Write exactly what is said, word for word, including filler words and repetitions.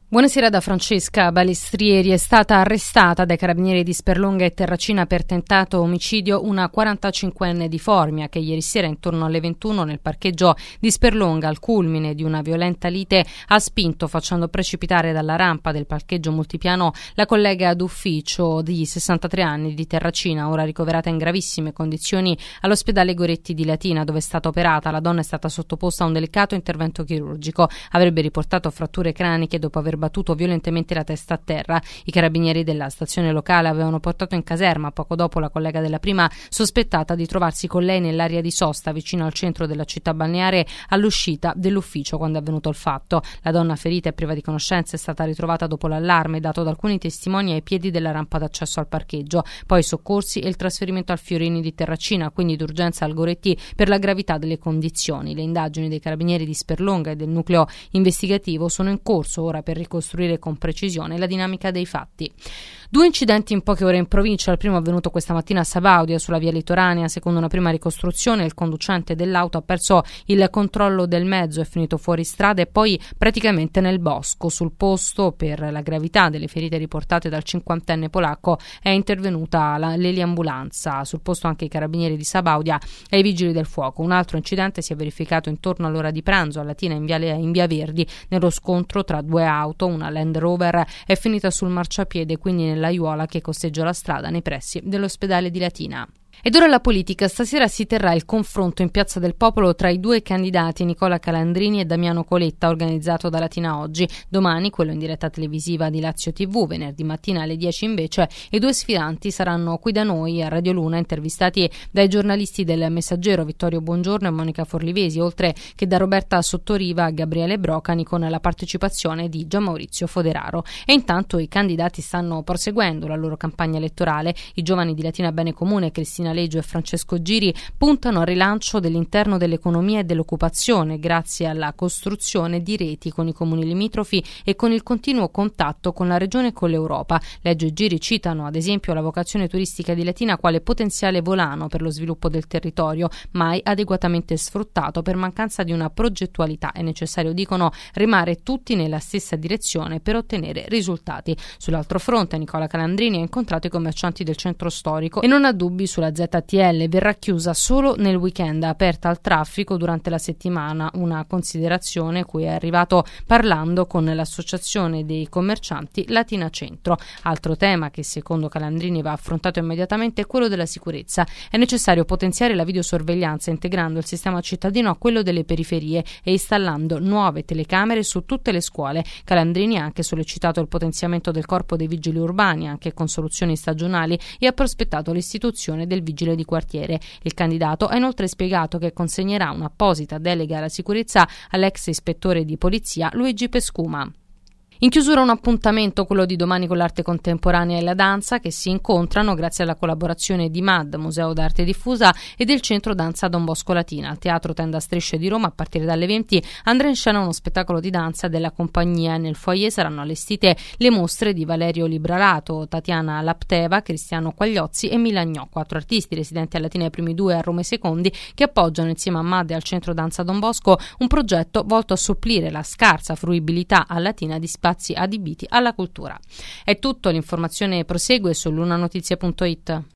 Buonasera da Francesca Balestrieri. È stata arrestata dai carabinieri di Sperlonga e Terracina per tentato omicidio una quarantacinquenne di Formia che ieri sera intorno alle ventuno nel parcheggio di Sperlonga, al culmine di una violenta lite, ha spinto facendo precipitare dalla rampa del parcheggio multipiano la collega d'ufficio di sessantatré anni di Terracina, ora ricoverata in gravissime condizioni all'ospedale Goretti di Latina, dove è stata operata. La donna è stata sottoposta a un delicato intervento chirurgico. Avrebbe riportato fratture craniche dopo aver battuto violentemente la testa a terra. I carabinieri della stazione locale avevano portato in caserma poco dopo la collega della prima, sospettata di trovarsi con lei nell'area di sosta vicino al centro della città balneare, all'uscita dell'ufficio quando è avvenuto il fatto. La donna ferita e priva di conoscenza è stata ritrovata dopo l'allarme dato da alcuni testimoni ai piedi della rampa d'accesso al parcheggio, poi soccorsi e il trasferimento al Fiorini di Terracina, quindi d'urgenza al Goretti per la gravità delle condizioni. Le indagini dei carabinieri di Sperlonga e del nucleo investigativo sono in corso ora per ricostruire con precisione la dinamica dei fatti. Due incidenti in poche ore in provincia. Il primo è avvenuto questa mattina a Sabaudia, sulla via Litoranea. Secondo una prima ricostruzione, il conducente dell'auto ha perso il controllo del mezzo, è finito fuori strada e poi praticamente nel bosco. Sul posto, per la gravità delle ferite riportate dal cinquantenne polacco, è intervenuta la, l'eliambulanza. Sul posto anche i carabinieri di Sabaudia e i vigili del fuoco. Un altro incidente si è verificato intorno all'ora di pranzo a Latina, in via, in via Verdi, nello scontro tra due auto. Una Land Rover è finita sul marciapiede, quindi nell'aiuola che costeggia la strada nei pressi dell'ospedale di Latina. Ed ora la politica. Stasera si terrà il confronto in Piazza del Popolo tra i due candidati Nicola Calandrini e Damiano Coletta, organizzato da Latina Oggi. Domani quello in diretta televisiva di Lazio tivù, venerdì mattina alle dieci invece i due sfidanti saranno qui da noi a Radio Luna, intervistati dai giornalisti del Messaggero Vittorio Buongiorno e Monica Forlivesi, oltre che da Roberta Sottoriva e Gabriele Brocani, con la partecipazione di Gianmaurizio Foderaro. E intanto i candidati stanno proseguendo la loro campagna elettorale. I giovani di Latina Bene Comune, Cristina Leggio e Francesco Giri, puntano al rilancio dell'interno dell'economia e dell'occupazione grazie alla costruzione di reti con i comuni limitrofi e con il continuo contatto con la regione e con l'Europa. Leggio e Giri citano ad esempio la vocazione turistica di Latina quale potenziale volano per lo sviluppo del territorio, mai adeguatamente sfruttato per mancanza di una progettualità. È necessario, dicono, remare tutti nella stessa direzione per ottenere risultati. Sull'altro fronte Nicola Calandrini ha incontrato i commercianti del centro storico e non ha dubbi sulla Z T L. Verrà chiusa solo nel weekend, aperta al traffico durante la settimana, una considerazione cui è arrivato parlando con l'associazione dei commercianti Latina Centro. Altro tema che secondo Calandrini va affrontato immediatamente è quello della sicurezza. È necessario potenziare la videosorveglianza integrando il sistema cittadino a quello delle periferie e installando nuove telecamere su tutte le scuole. Calandrini ha anche sollecitato il potenziamento del corpo dei vigili urbani anche con soluzioni stagionali e ha prospettato l'istituzione del vigile di quartiere. Il candidato ha inoltre spiegato che consegnerà un'apposita delega alla sicurezza all'ex ispettore di polizia Luigi Pescuma. In chiusura un appuntamento, quello di domani con l'arte contemporanea e la danza, che si incontrano grazie alla collaborazione di M A D, Museo d'Arte Diffusa, e del Centro Danza Don Bosco Latina. Al Teatro Tenda Strisce di Roma, a partire dalle venti, andrà in scena uno spettacolo di danza della compagnia. Nel foyer saranno allestite le mostre di Valerio Libralato, Tatiana Lapteva, Cristiano Quagliozzi e Milagnò, quattro artisti residenti a Latina ai primi due e a Roma ai secondi, che appoggiano insieme a M A D e al Centro Danza Don Bosco un progetto volto a supplire la scarsa fruibilità a Latina di spazi adibiti alla cultura. È tutto, l'informazione prosegue su lunanotizie punto it.